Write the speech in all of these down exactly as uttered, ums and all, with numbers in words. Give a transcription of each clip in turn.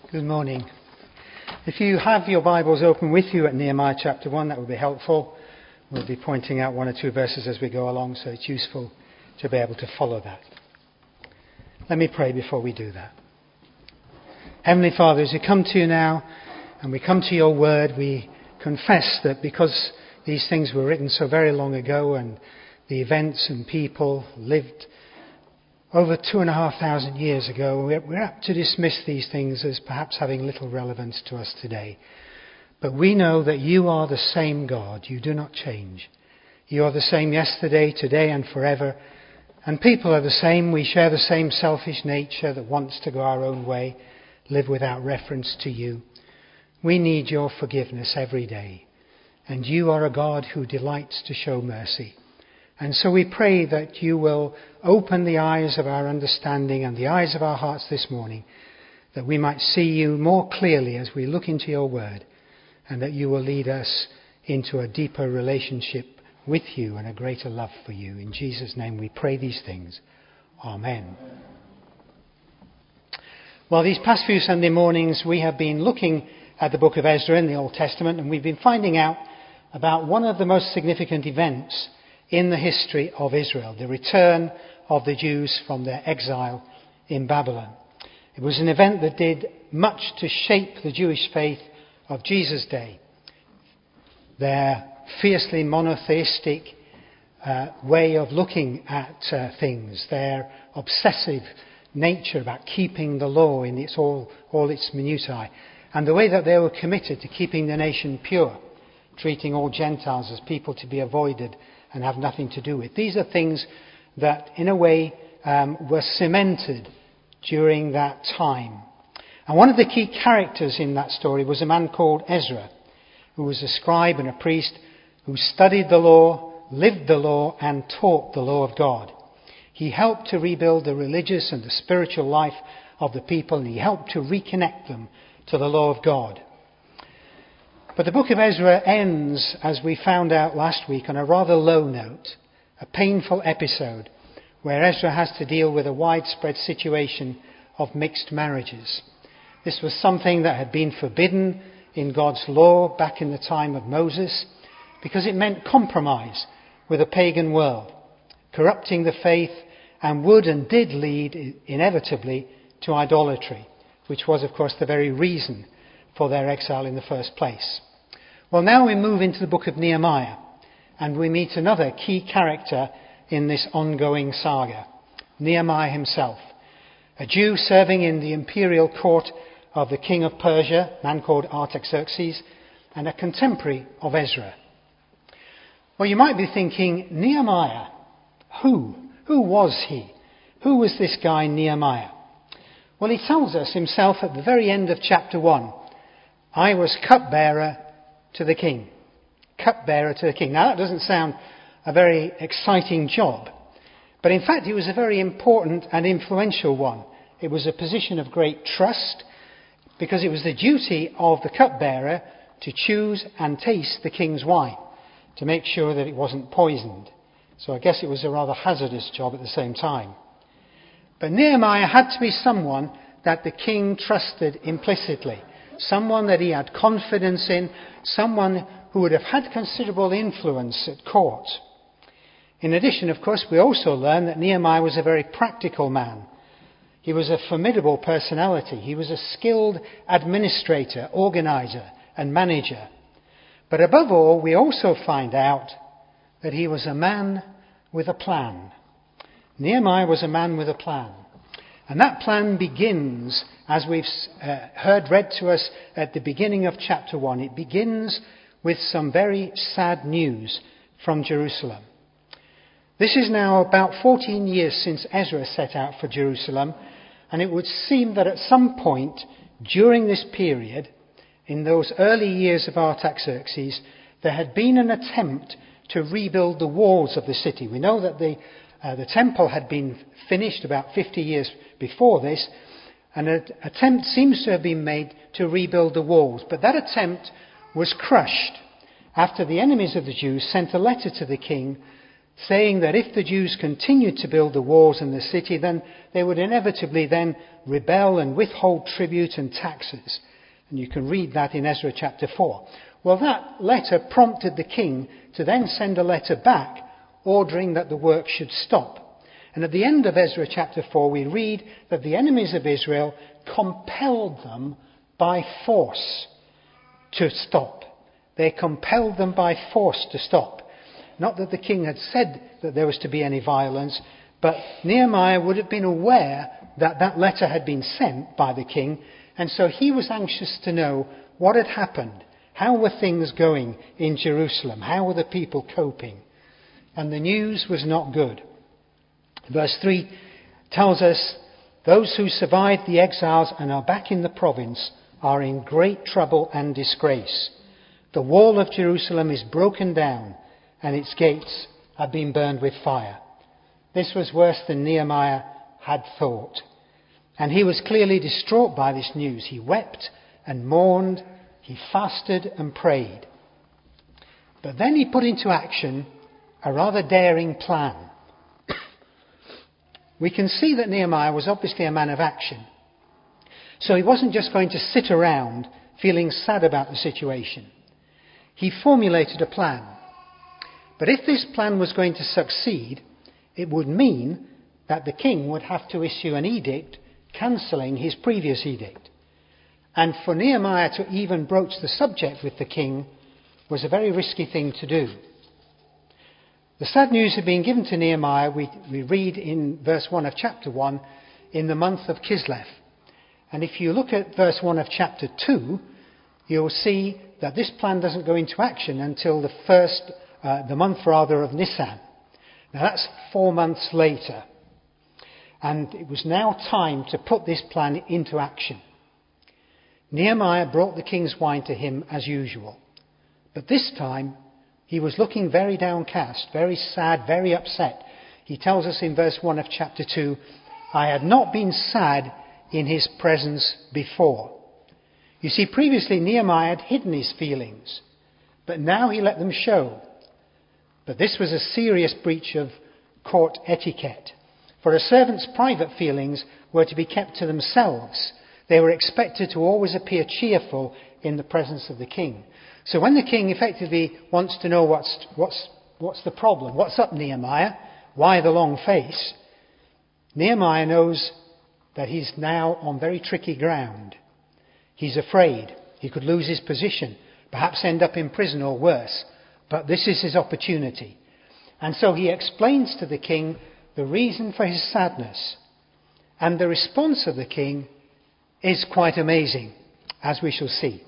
Good morning. If you have your Bibles open with you at Nehemiah chapter one, that would be helpful. We'll be pointing out one or two verses as we go along, so it's useful to be able to follow that. Let me pray before we do that. Heavenly Father, as we come to you now, and we come to your word, we confess that because these things were written so very long ago, and the events and people lived over two and a half thousand years ago, we're apt to dismiss these things as perhaps having little relevance to us today. But we know that you are the same God. You do not change. You are the same yesterday, today and forever. And people are the same. We share the same selfish nature that wants to go our own way, live without reference to you. We need your forgiveness every day. And you are a God who delights to show mercy. And so we pray that you will open the eyes of our understanding and the eyes of our hearts this morning, that we might see you more clearly as we look into your word, and that you will lead us into a deeper relationship with you and a greater love for you. In Jesus' name we pray these things. Amen. Well, these past few Sunday mornings we have been looking at the book of Ezra in the Old Testament, and we've been finding out about one of the most significant events in the history of Israel, the return of the Jews from their exile in Babylon. It was an event that did much to shape the Jewish faith of Jesus' day. Their fiercely monotheistic uh, way of looking at uh, things, their obsessive nature about keeping the law in its all, all its minutiae, and the way that they were committed to keeping the nation pure, treating all Gentiles as people to be avoided and have nothing to do with. These are things that, in a way, um, were cemented during that time. And one of the key characters in that story was a man called Ezra, who was a scribe and a priest who studied the law, lived the law, and taught the law of God. He helped to rebuild the religious and the spiritual life of the people, and he helped to reconnect them to the law of God. But the book of Ezra ends, as we found out last week, on a rather low note, a painful episode where Ezra has to deal with a widespread situation of mixed marriages. This was something that had been forbidden in God's law back in the time of Moses because it meant compromise with a pagan world, corrupting the faith, and would and did lead inevitably to idolatry, which was, of course, the very reason for their exile in the first place. Well, now we move into the book of Nehemiah, and we meet another key character in this ongoing saga, Nehemiah himself, a Jew serving in the imperial court of the king of Persia, a man called Artaxerxes, and a contemporary of Ezra. Well, you might be thinking, Nehemiah, who? Who was he? Who was this guy Nehemiah? Well, he tells us himself at the very end of chapter one, I was cupbearer to the king. Cupbearer to the king. Now that doesn't sound a very exciting job, but in fact it was a very important and influential one. It was a position of great trust because it was the duty of the cupbearer to choose and taste the king's wine to make sure that it wasn't poisoned. So I guess it was a rather hazardous job at the same time. But Nehemiah had to be someone that the king trusted implicitly. Someone that he had confidence in, someone who would have had considerable influence at court. In addition, of course, we also learn that Nehemiah was a very practical man. He was a formidable personality. He was a skilled administrator, organizer, and manager. But above all, we also find out that he was a man with a plan. Nehemiah was a man with a plan. And that plan begins, as we've uh, heard read to us at the beginning of chapter one, it begins with some very sad news from Jerusalem. This is now about fourteen years since Ezra set out for Jerusalem, and it would seem that at some point during this period, in those early years of Artaxerxes, there had been an attempt to rebuild the walls of the city. We know that the Uh, the temple had been finished about fifty years before this, and an attempt seems to have been made to rebuild the walls. But that attempt was crushed after the enemies of the Jews sent a letter to the king saying that if the Jews continued to build the walls and the city, then they would inevitably then rebel and withhold tribute and taxes. And you can read that in Ezra chapter four. Well, that letter prompted the king to then send a letter back ordering that the work should stop. And at the end of Ezra chapter four, we read that the enemies of Israel compelled them by force to stop. They compelled them by force to stop. Not that the king had said that there was to be any violence, but Nehemiah would have been aware that that letter had been sent by the king, and so he was anxious to know what had happened. How were things going in Jerusalem? How were the people coping? And the news was not good. Verse three tells us, those who survived the exiles and are back in the province are in great trouble and disgrace. The wall of Jerusalem is broken down, and its gates have been burned with fire. This was worse than Nehemiah had thought. And he was clearly distraught by this news. He wept and mourned, he fasted and prayed. But then he put into action a rather daring plan. We can see that Nehemiah was obviously a man of action. So he wasn't just going to sit around feeling sad about the situation. He formulated a plan. But if this plan was going to succeed, it would mean that the king would have to issue an edict cancelling his previous edict. And for Nehemiah to even broach the subject with the king was a very risky thing to do. The sad news had been given to Nehemiah, we, we read in verse one of chapter one, in the month of Kislev. And if you look at verse one of chapter two, you'll see that this plan doesn't go into action until the first, uh, the month rather of Nisan. Now that's four months later. And it was now time to put this plan into action. Nehemiah brought the king's wine to him as usual. But this time, he was looking very downcast, very sad, very upset. He tells us in verse one of chapter two, I had not been sad in his presence before. You see, previously Nehemiah had hidden his feelings, but now he let them show. But this was a serious breach of court etiquette. For a servant's private feelings were to be kept to themselves. They were expected to always appear cheerful in the presence of the king. So when the king effectively wants to know what's, what's, what's the problem, what's up Nehemiah, why the long face, Nehemiah knows that he's now on very tricky ground. He's afraid he could lose his position, perhaps end up in prison or worse. But this is his opportunity. And so he explains to the king the reason for his sadness. And the response of the king is quite amazing, as we shall see.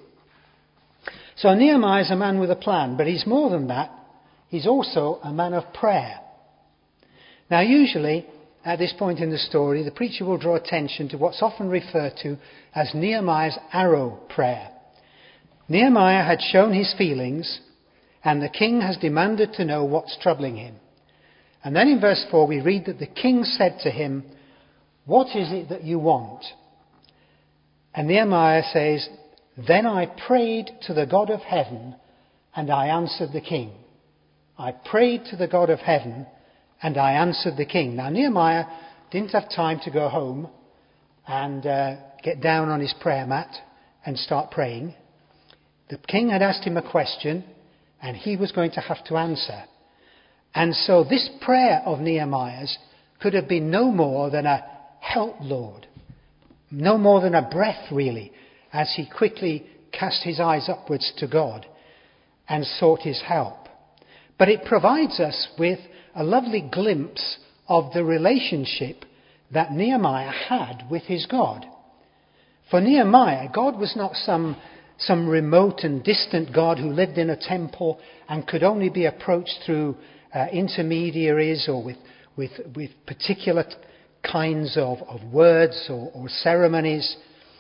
So Nehemiah is a man with a plan, but he's more than that. He's also a man of prayer. Now usually, at this point in the story, the preacher will draw attention to what's often referred to as Nehemiah's arrow prayer. Nehemiah had shown his feelings, and the king has demanded to know what's troubling him. And then in verse four we read that the king said to him, what is it that you want? And Nehemiah says, then I prayed to the God of heaven, and I answered the king. I prayed to the God of heaven, and I answered the king. Now Nehemiah didn't have time to go home and uh, get down on his prayer mat and start praying. The king had asked him a question, and he was going to have to answer. And so this prayer of Nehemiah's could have been no more than a help, Lord. No more than a breath, really, as he quickly cast his eyes upwards to God and sought his help. But it provides us with a lovely glimpse of the relationship that Nehemiah had with his God. For Nehemiah, God was not some, some remote and distant God who lived in a temple and could only be approached through uh, intermediaries or with, with, with particular kinds of, of words or, or ceremonies.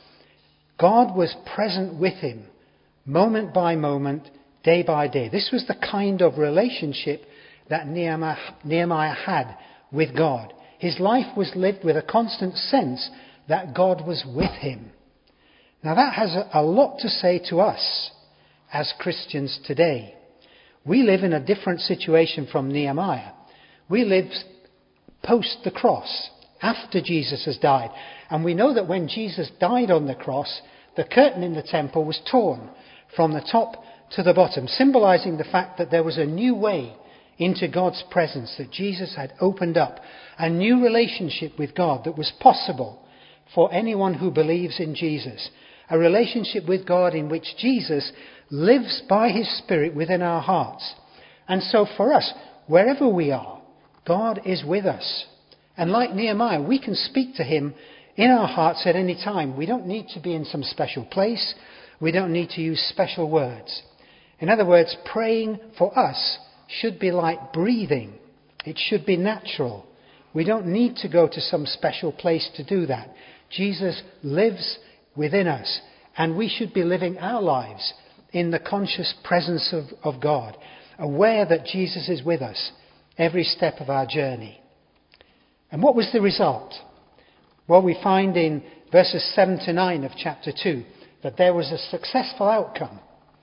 God was present with him, moment by moment, day by day. This was the kind of relationship that Nehemiah, Nehemiah had with God. His life was lived with a constant sense that God was with him. Now that has a, a lot to say to us as Christians today. We live in a different situation from Nehemiah. We live post the cross, after Jesus has died. And we know that when Jesus died on the cross, the curtain in the temple was torn from the top to the bottom, symbolizing the fact that there was a new way into God's presence, that Jesus had opened up a new relationship with God that was possible for anyone who believes in Jesus. A relationship with God in which Jesus lives by his Spirit within our hearts. And so for us, wherever we are, God is with us. And like Nehemiah, we can speak to him in our hearts at any time. We don't need to be in some special place. We don't need to use special words. In other words, praying for us should be like breathing. It should be natural. We don't need to go to some special place to do that. Jesus lives within us, and we should be living our lives in the conscious presence of, of God, aware that Jesus is with us every step of our journey. And what was the result? Well, we find in verses seven to nine of chapter two that there was a successful outcome.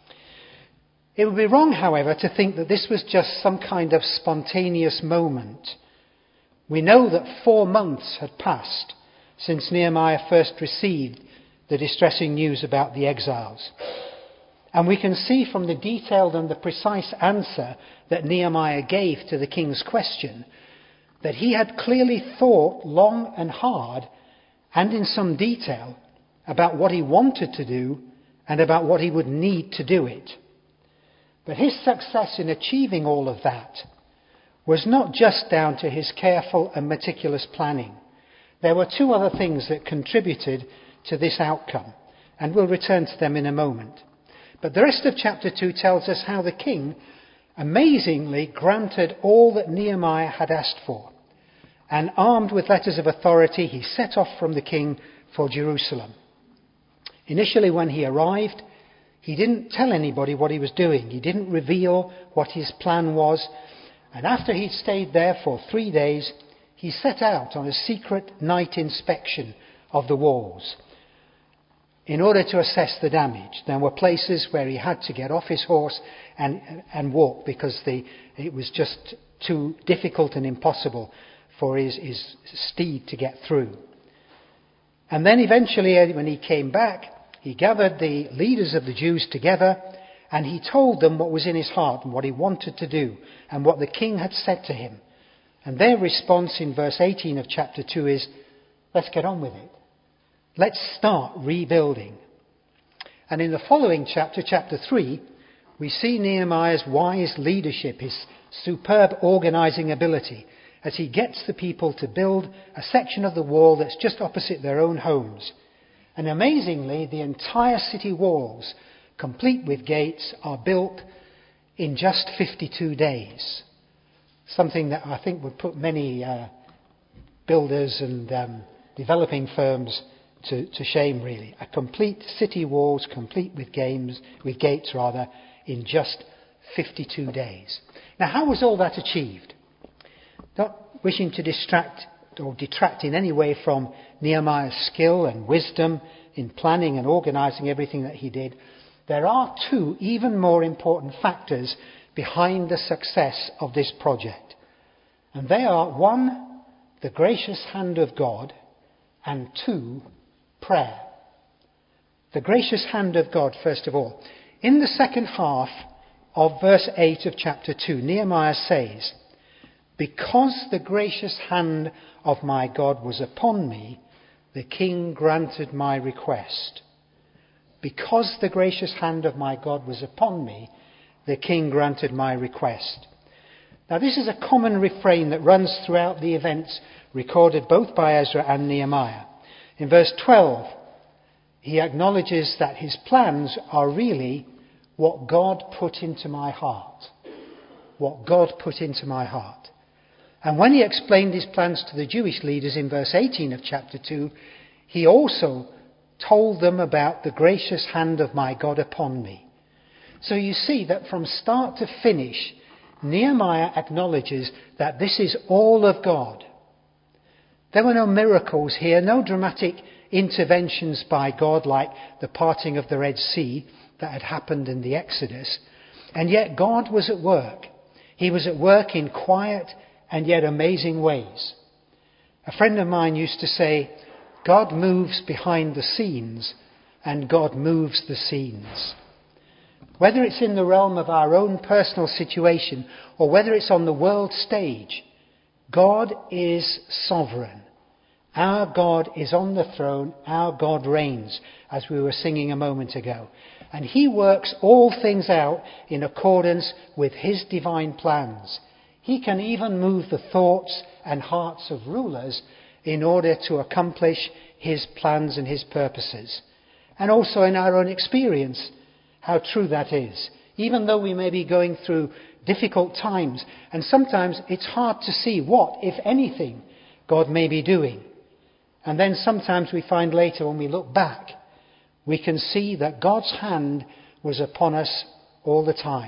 It would be wrong, however, to think that this was just some kind of spontaneous moment. We know that four months had passed since Nehemiah first received the distressing news about the exiles. And we can see from the detailed and the precise answer that Nehemiah gave to the king's question that he had clearly thought long and hard and in some detail about what he wanted to do and about what he would need to do it. But his success in achieving all of that was not just down to his careful and meticulous planning. There were two other things that contributed to this outcome, and we'll return to them in a moment. But the rest of chapter two tells us how the king amazingly granted all that Nehemiah had asked for. And armed with letters of authority, he set off from the king for Jerusalem. Initially, when he arrived, he didn't tell anybody what he was doing. He didn't reveal what his plan was. And after he'd stayed there for three days, he set out on a secret night inspection of the walls in order to assess the damage. There were places where he had to get off his horse and, and walk because the, it was just too difficult and impossible for his, his steed to get through. And then eventually, when he came back, he gathered the leaders of the Jews together and he told them what was in his heart and what he wanted to do and what the king had said to him. And their response in verse eighteen of chapter two is, let's get on with it. Let's start rebuilding. And in the following chapter, chapter three, we see Nehemiah's wise leadership, his superb organizing ability, as he gets the people to build a section of the wall that's just opposite their own homes. And amazingly, the entire city walls, complete with gates, are built in just fifty-two days. Something that I think would put many uh, builders and um, developing firms to, to shame, really. A complete city walls, complete with games, with gates rather, in just fifty-two days. Now, how was all that achieved? Not wishing to distract or detract in any way from Nehemiah's skill and wisdom in planning and organizing everything that he did, there are two even more important factors behind the success of this project. And they are, one, the gracious hand of God, and two, prayer. The gracious hand of God, first of all. In the second half of verse eight of chapter two, Nehemiah says, because the gracious hand of my God was upon me, the king granted my request. Because the gracious hand of my God was upon me, the king granted my request. Now, this is a common refrain that runs throughout the events recorded both by Ezra and Nehemiah. In verse twelve, he acknowledges that his plans are really what God put into my heart. What God put into my heart. And when he explained his plans to the Jewish leaders in verse eighteen of chapter two, he also told them about the gracious hand of my God upon me. So you see that from start to finish, Nehemiah acknowledges that this is all of God. There were no miracles here, no dramatic interventions by God like the parting of the Red Sea that had happened in the Exodus. And yet God was at work. He was at work in quiet and yet amazing ways. A friend of mine used to say, God moves behind the scenes and God moves the scenes. Whether it's in the realm of our own personal situation or whether it's on the world stage, God is sovereign. Our God is on the throne. Our God reigns, as we were singing a moment ago. And he works all things out in accordance with his divine plans. He can even move the thoughts and hearts of rulers in order to accomplish his plans and his purposes. And also in our own experience, how true that is. Even though we may be going through difficult times, and sometimes it's hard to see what, if anything, God may be doing. And then sometimes we find later when we look back, we can see that God's hand was upon us all the time.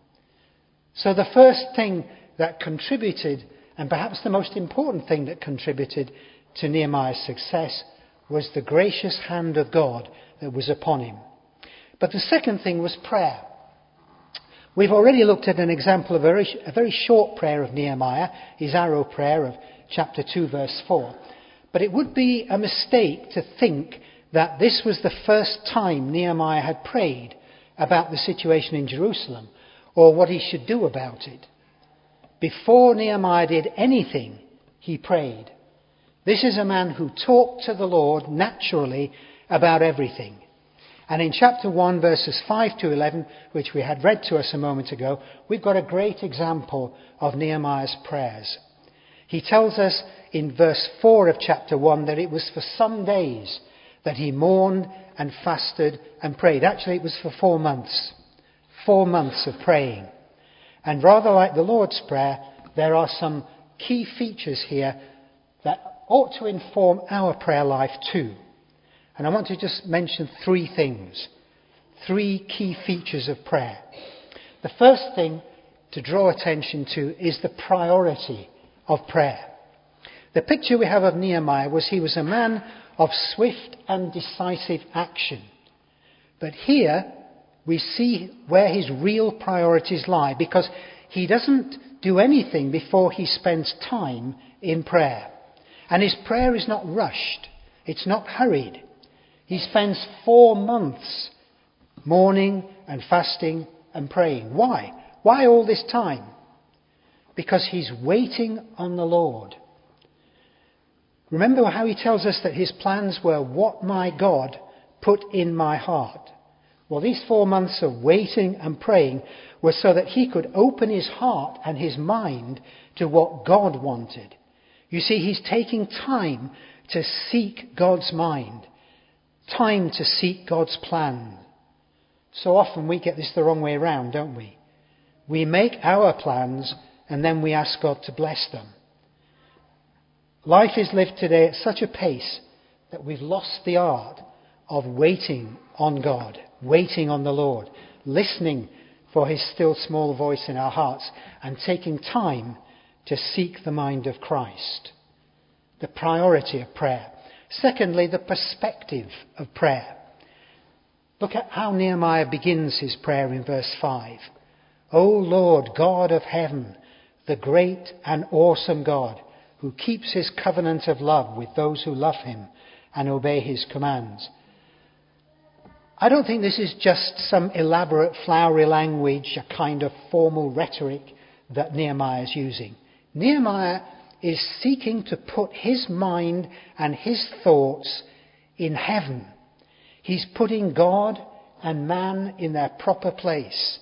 So the first thing that contributed, and perhaps the most important thing that contributed to Nehemiah's success, was the gracious hand of God that was upon him. But the second thing was prayer. We've already looked at an example of a very, a very short prayer of Nehemiah, his arrow prayer of chapter two, verse four. But it would be a mistake to think that this was the first time Nehemiah had prayed about the situation in Jerusalem or what he should do about it. Before Nehemiah did anything, he prayed. This is a man who talked to the Lord naturally about everything. And in chapter one, verses five to eleven, which we had read to us a moment ago, we've got a great example of Nehemiah's prayers. He tells us in verse four of chapter one that it was for some days that he mourned and fasted and prayed. Actually, it was for four months. Four months of praying. And rather like the Lord's Prayer, there are some key features here that ought to inform our prayer life too. And I want to just mention three things. Three key features of prayer. The first thing to draw attention to is the priority of prayer. The picture we have of Nehemiah was he was a man of swift and decisive action. But here we see where his real priorities lie, because he doesn't do anything before he spends time in prayer. And his prayer is not rushed. It's not hurried. He spends four months mourning and fasting and praying. Why? Why all this time? Because he's waiting on the Lord. Remember how he tells us that his plans were what my God put in my heart. Well, these four months of waiting and praying were so that he could open his heart and his mind to what God wanted. You see, he's taking time to seek God's mind, time to seek God's plan. So often we get this the wrong way around, don't we? We make our plans and then we ask God to bless them. Life is lived today at such a pace that we've lost the art of waiting on God, waiting on the Lord, listening for his still small voice in our hearts, and taking time to seek the mind of Christ. The priority of prayer. Secondly, the perspective of prayer. Look at how Nehemiah begins his prayer in verse five. O Lord, God of heaven, the great and awesome God, who keeps his covenant of love with those who love him and obey his commands. I don't think this is just some elaborate flowery language, a kind of formal rhetoric that Nehemiah is using. Nehemiah is seeking to put his mind and his thoughts in heaven. He's putting God and man in their proper place.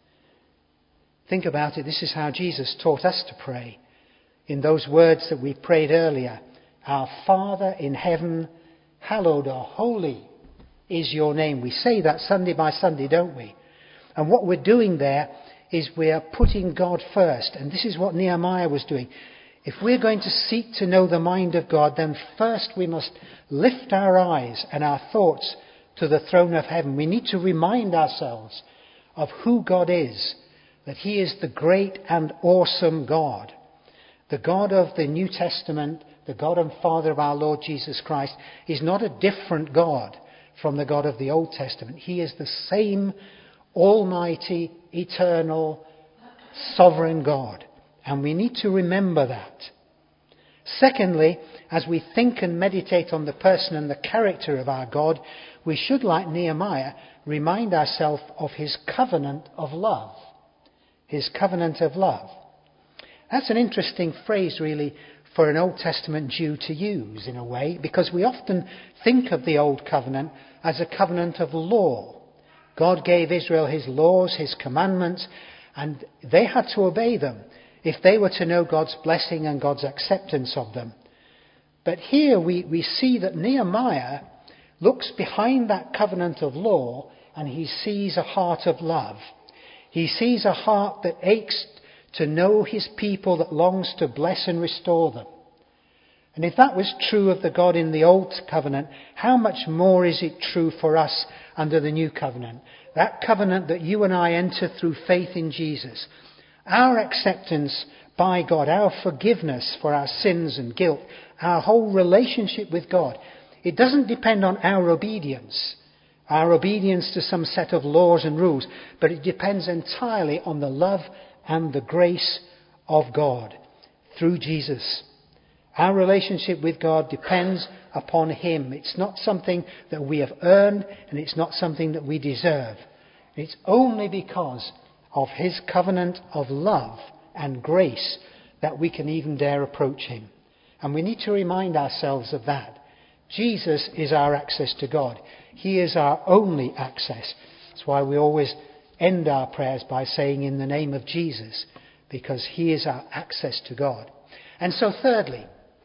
Think about it. This is how Jesus taught us to pray. In those words that we prayed earlier, our Father in heaven, hallowed or holy is your name. We say that Sunday by Sunday, don't we? And what we're doing there is we are putting God first. And this is what Nehemiah was doing. If we're going to seek to know the mind of God, then first we must lift our eyes and our thoughts to the throne of heaven. We need to remind ourselves of who God is, that he is the great and awesome God. The God of the New Testament, the God and Father of our Lord Jesus Christ, is not a different God from the God of the Old Testament. He is the same almighty, eternal, sovereign God. And we need to remember that. Secondly, as we think and meditate on the person and the character of our God, we should, like Nehemiah, remind ourselves of his covenant of love. His covenant of love. That's an interesting phrase, really, for an Old Testament Jew to use, in a way, because we often think of the Old Covenant as a covenant of law. God gave Israel his laws, his commandments, and they had to obey them if they were to know God's blessing and God's acceptance of them. But here we, we see that Nehemiah looks behind that covenant of law and he sees a heart of love. He sees a heart that aches to know his people, that longs to bless and restore them. And if that was true of the God in the Old Covenant, how much more is it true for us under the New Covenant? That covenant that you and I enter through faith in Jesus. Our acceptance by God, our forgiveness for our sins and guilt, our whole relationship with God, it doesn't depend on our obedience, our obedience to some set of laws and rules, but it depends entirely on the love and the grace of God through Jesus. Our relationship with God depends upon him. It's not something that we have earned, and it's not something that we deserve. It's only because of his covenant of love and grace that we can even dare approach him. And we need to remind ourselves of that. Jesus is our access to God. He is our only access. That's why we always end our prayers by saying in the name of Jesus, because he is our access to God. And so thirdly,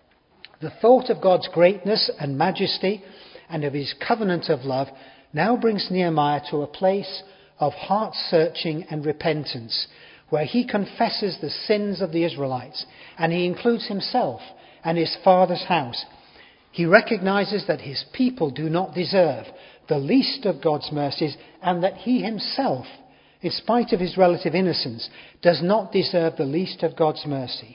the thought of God's greatness and majesty and of his covenant of love now brings Nehemiah to a place of heart searching and repentance, where he confesses the sins of the Israelites, and he includes himself and his father's house. He recognizes that his people do not deserve the least of God's mercies, and that he himself, in spite of his relative innocence, does not deserve the least of God's mercy.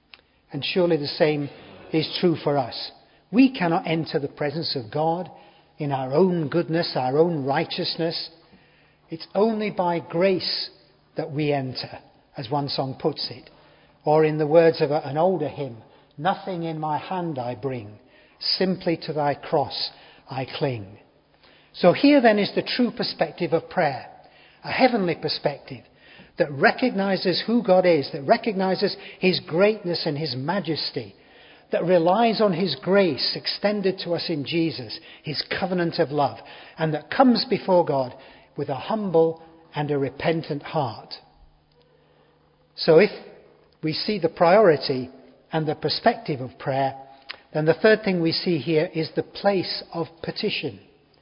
And surely the same is true for us. We cannot enter the presence of God in our own goodness, our own righteousness. It's only by grace that we enter, as one song puts it. Or in the words of an older hymn, nothing in my hand I bring, simply to thy cross I cling. So here then is the true perspective of prayer, a heavenly perspective that recognizes who God is, that recognizes his greatness and his majesty, that relies on his grace extended to us in Jesus, his covenant of love, and that comes before God with a humble and a repentant heart. So if we see the priority and the perspective of prayer, then the third thing we see here is the place of petition.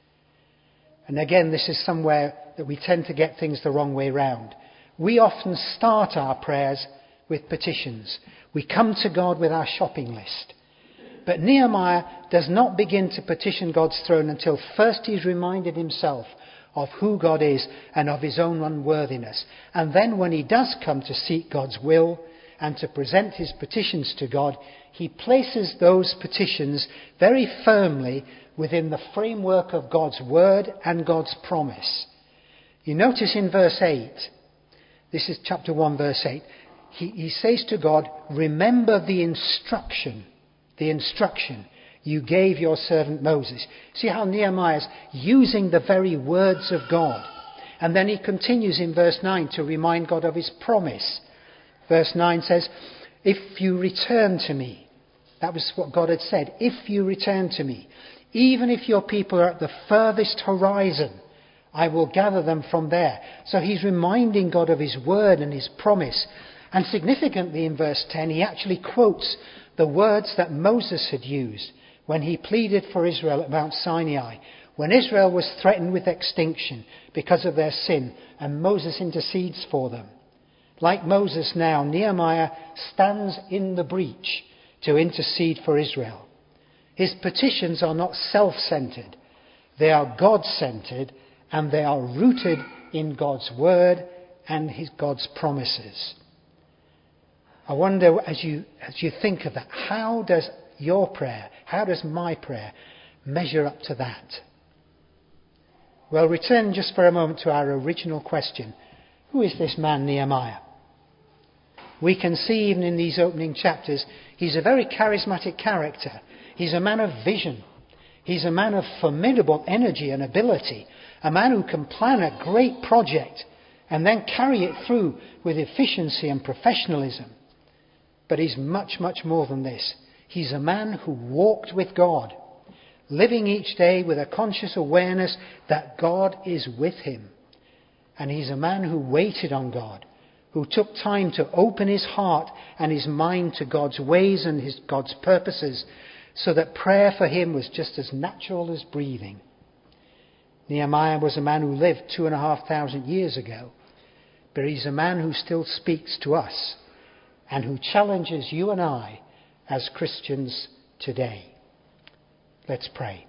And again, this is somewhere that we tend to get things the wrong way round. We often start our prayers with petitions. We come to God with our shopping list. But Nehemiah does not begin to petition God's throne until first he's reminded himself of who God is and of his own unworthiness. And then when he does come to seek God's will and to present his petitions to God, he places those petitions very firmly within the framework of God's word and God's promise. You notice in verse eight, this is chapter one, verse eight, he, he says to God, remember the instruction, the instruction you gave your servant Moses. See how Nehemiah's using the very words of God. And then he continues in verse nine to remind God of his promise. Verse nine says, if you return to me, that was what God had said, if you return to me, even if your people are at the furthest horizon, I will gather them from there. So he's reminding God of his word and his promise. And significantly in verse ten, he actually quotes the words that Moses had used when he pleaded for Israel at Mount Sinai, when Israel was threatened with extinction because of their sin, and Moses intercedes for them. Like Moses now, Nehemiah stands in the breach to intercede for Israel. His petitions are not self-centered. They are God-centered, and they are rooted in God's word and his God's promises. I wonder, as you as you think of that, how does your prayer, how does my prayer measure up to that? Well, return just for a moment to our original question. Who is this man Nehemiah? We can see even in these opening chapters, he's a very charismatic character. He's a man of vision. He's a man of formidable energy and ability. A man who can plan a great project and then carry it through with efficiency and professionalism. But he's much, much more than this. He's a man who walked with God, living each day with a conscious awareness that God is with him. And he's a man who waited on God, who took time to open his heart and his mind to God's ways and his God's purposes, so that prayer for him was just as natural as breathing. Nehemiah was a man who lived two and a half thousand years ago, but he's a man who still speaks to us and who challenges you and I as Christians today. Let's pray.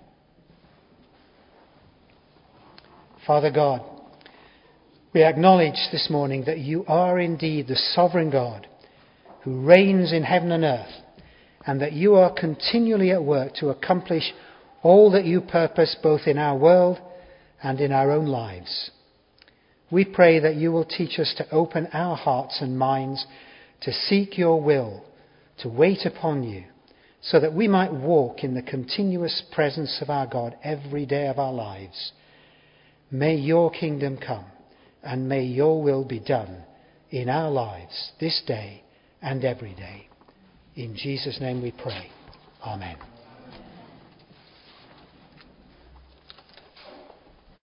Father God, we acknowledge this morning that you are indeed the sovereign God who reigns in heaven and earth, and that you are continually at work to accomplish all that you purpose both in our world and in our own lives. We pray that you will teach us to open our hearts and minds to seek your will, to wait upon you, so that we might walk in the continuous presence of our God every day of our lives. May your kingdom come, and may your will be done in our lives this day and every day. In Jesus' name we pray. Amen.